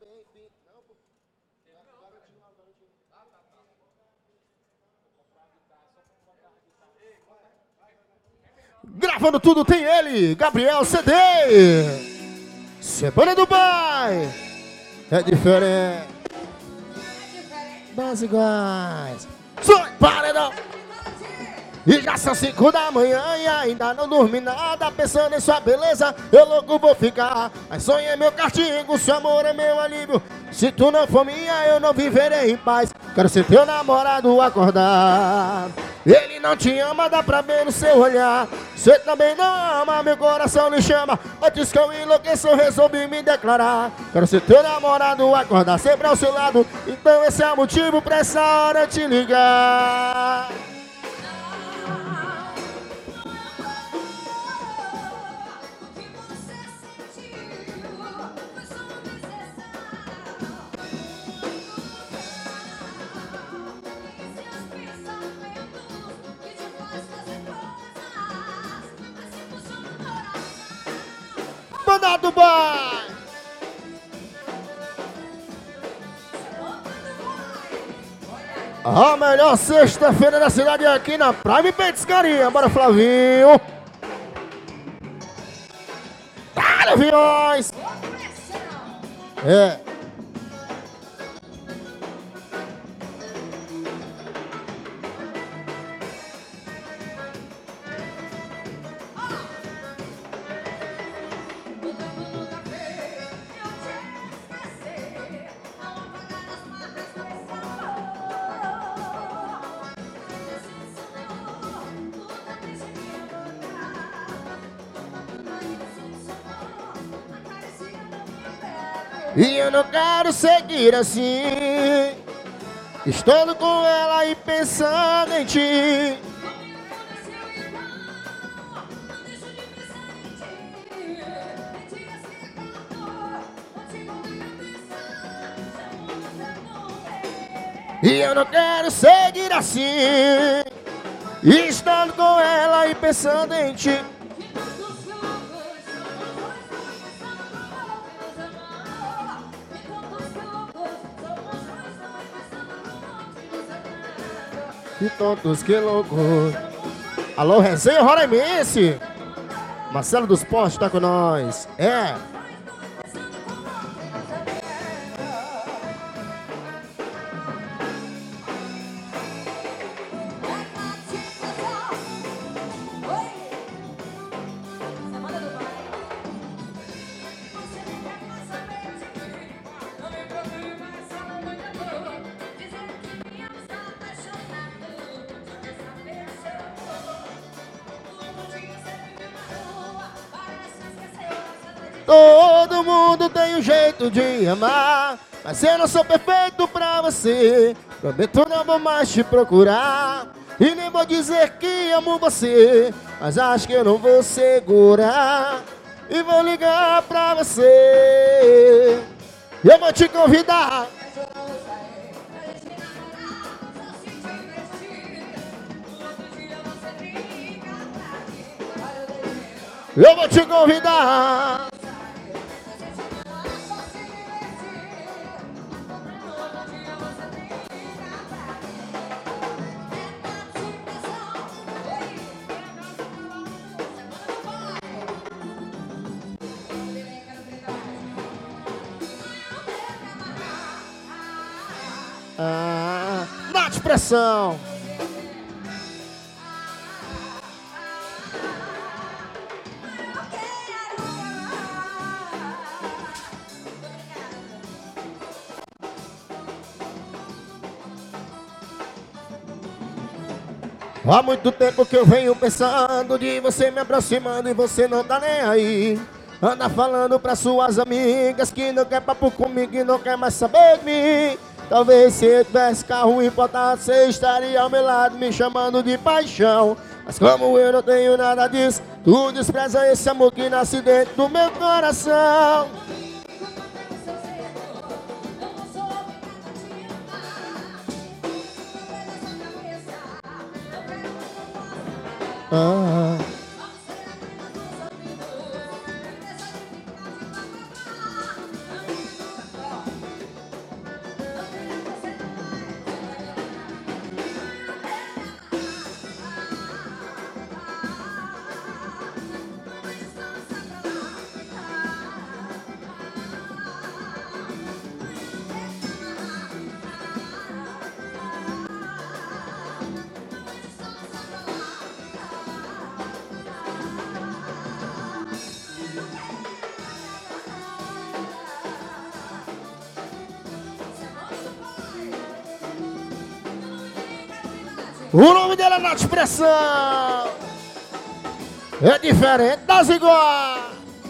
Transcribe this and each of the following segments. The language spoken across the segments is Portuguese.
Gravando tudo tem ele, Gabriel CD. Semana do Pai. É diferente. Das iguais. Sou paredão. E já são 5 da manhã e ainda não dormi nada. Pensando em sua beleza, eu louco vou ficar. Mas sonho é meu castigo, seu amor é meu alívio. Se tu não for minha, eu não viverei em paz. Quero ser teu namorado acordar. Ele não te ama, dá pra ver no seu olhar. Você também não ama, meu coração lhe chama. Antes que eu enlouqueça, eu resolvi me declarar. Quero ser teu namorado acordar, sempre ao seu lado. Então esse é o motivo pra essa hora te ligar. Banda do Pai! A melhor sexta-feira da cidade é aqui na Prime Petiscaria. Bora, Flavinho! Dale, aviões! É. E eu não quero seguir assim, estando com ela e pensando em ti. E eu não quero seguir assim, estando com ela e pensando em ti. Que tontos, que loucos. Alô, Resenha Roraimense. Marcelo dos Postos tá com nós. É. Todo mundo tem um jeito de amar, mas eu não sou perfeito pra você. Prometo não vou mais te procurar, e nem vou dizer que amo você, mas acho que eu não vou segurar, e vou ligar pra você. Eu vou te convidar. Eu vou te convidar. Bate pressão. Há muito tempo que eu venho pensando de você me aproximando e você não tá nem aí. Anda falando pra suas amigas que não quer papo comigo e não quer mais saber de mim. Talvez se eu tivesse carro importado, você estaria ao meu lado me chamando de paixão. Mas como eu não tenho nada disso, tu despreza esse amor que nasce dentro do meu coração. O nome dela é Nath Expressão. É diferente das iguais.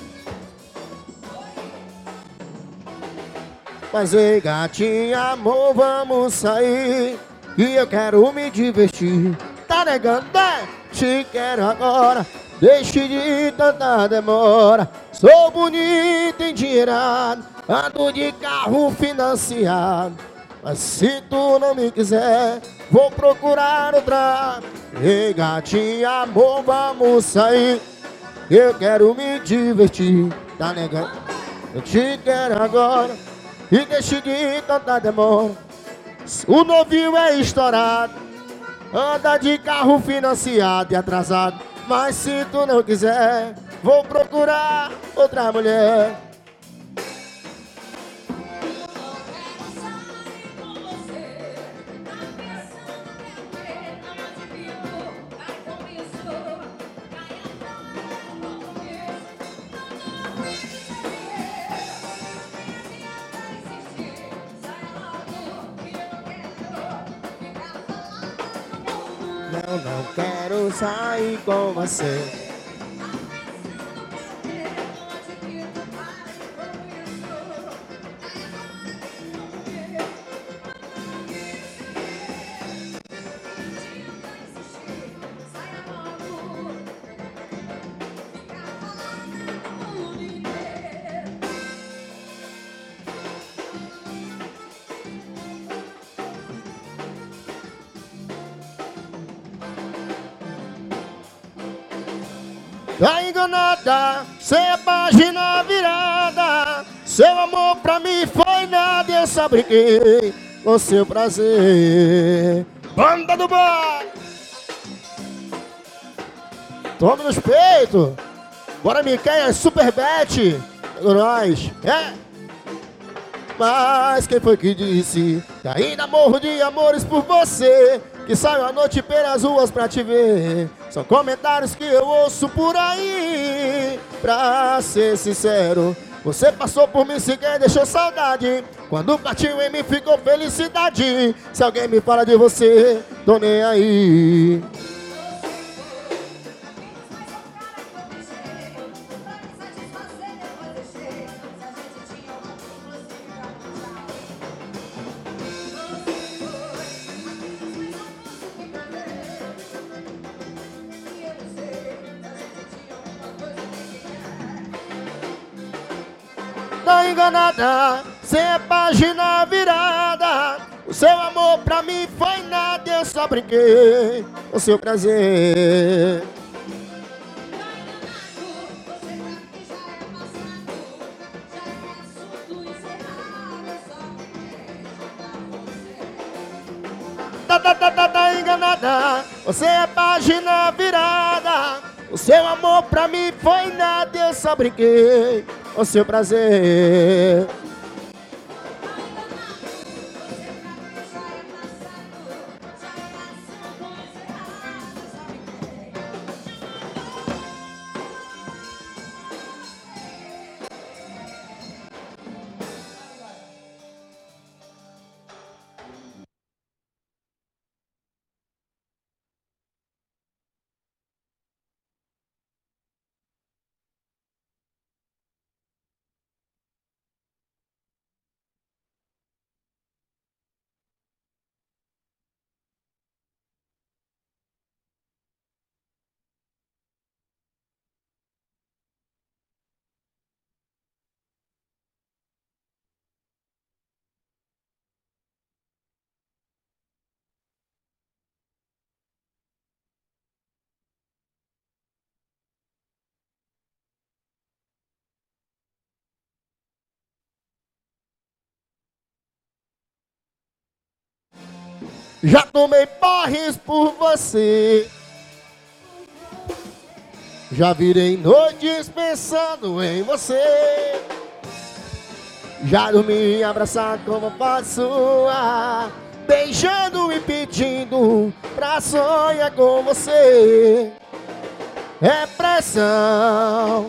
Mas ei, gatinha, amor, vamos sair, que eu quero me divertir. Tá negando, né? Te quero agora, deixe de tanta demora. Sou bonito, endinheirado, ando de carro financiado. Mas se tu não me quiser, vou procurar outra. Ei, gatinha, amor, vamos sair, eu quero me divertir. Tá negando? Eu te quero agora, e deixe de tanta demora. O novinho é estourado, anda de carro financiado e atrasado. Mas se tu não quiser, vou procurar outra mulher. Eu não quero sair com você. Tá enganada, sem a página virada. Seu amor pra mim foi nada, eu só brinquei com seu prazer. Banda do bar, toma nos peitos. Bora, Miquel, Super Bet. Nós, é. Mas quem foi que disse que ainda morro de amores por você? Que saio à noite pelas ruas pra te ver. São comentários que eu ouço por aí. Pra ser sincero, você passou por mim sequer deixou saudade. Quando partiu em mim ficou felicidade. Se alguém me fala de você, tô nem aí. Tá enganada, sem a página virada. O seu amor pra mim foi nada, eu só brinquei com seu prazer. Tá enganada, você é a página virada. O seu amor pra mim foi nada, eu só brinquei com seu prazer. Já tomei porres por você, já virei noites pensando em você. Já dormi abraçado como posso, beijando e pedindo pra sonhar com você. É pressão.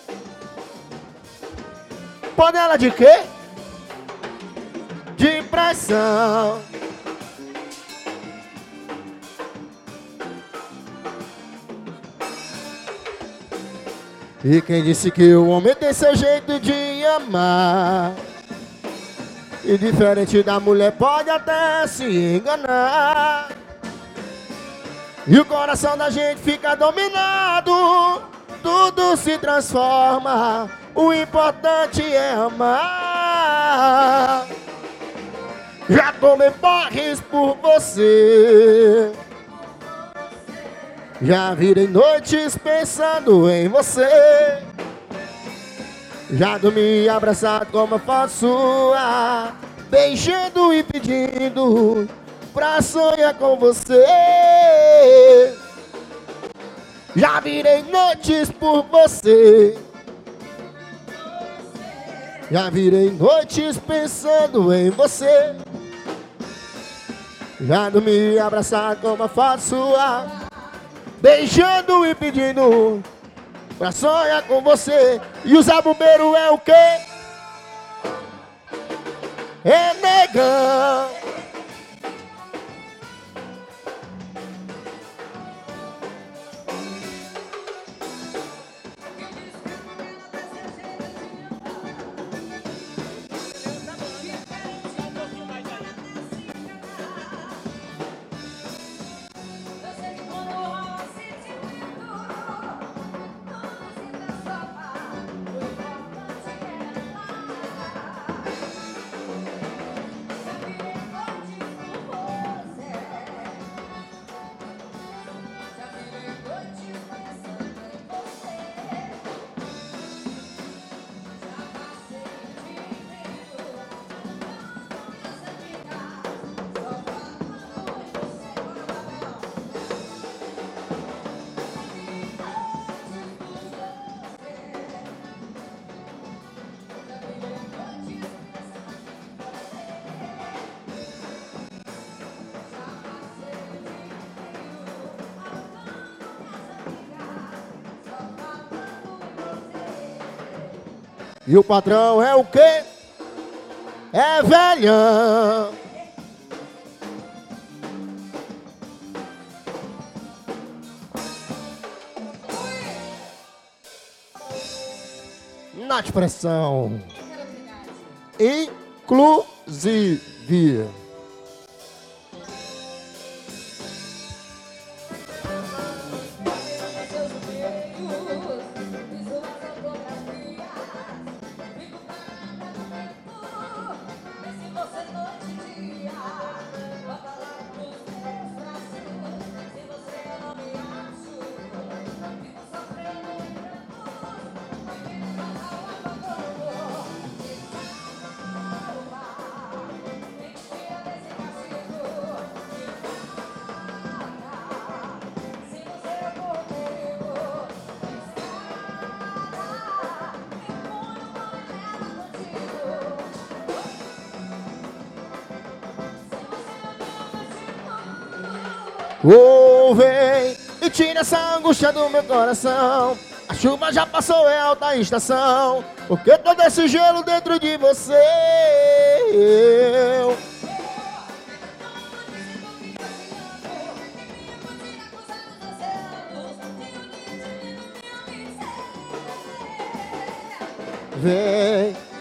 Panela de quê? De pressão. pressão. E quem disse que o homem tem seu jeito de amar? E diferente da mulher pode até se enganar. E o coração da gente fica dominado, tudo se transforma, o importante é amar. Já tomei porres por você, já virei noites pensando em você, já dormi abraçado com uma foto sua, beijando e pedindo pra sonhar com você. Já virei noites por você, já virei noites pensando em você, já dormi abraçado com uma foto sua, beijando e pedindo pra sonhar com você. E o zabumbeiro é o quê? É negão. E o patrão é o quê? É velhão. Na expressão inclusive. Oh, vem e tira essa angústia do meu coração. A chuva já passou, é alta estação. Porque todo esse gelo dentro de você. Vem